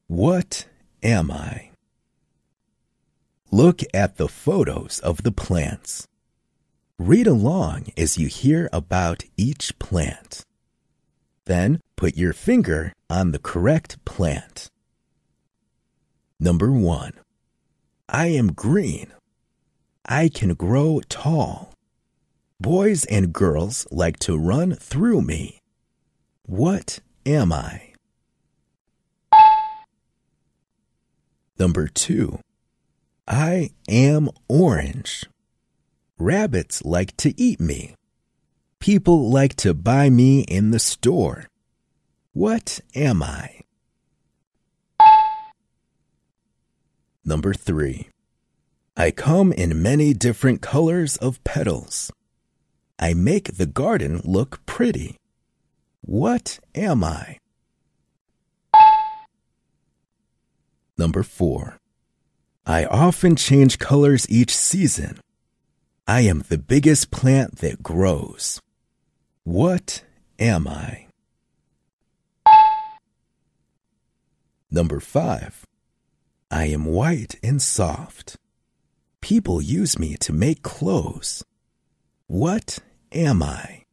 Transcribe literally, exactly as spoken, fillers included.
What am I? Look at the photos of the plants. Read along as you hear about each plant. Then put your finger on the correct plant. Number one. I am green. I can grow tall. Boys and girls like to run through me. What am I? Number two. I am orange. Rabbits like to eat me. People like to buy me in the store. What am I? Number three. I come in many different colors of petals. I make the garden look pretty. What am I? Number four. I often change colors each season. I am the biggest plant that grows. What am I? Number five. I am white and soft. People use me to make clothes. What am I?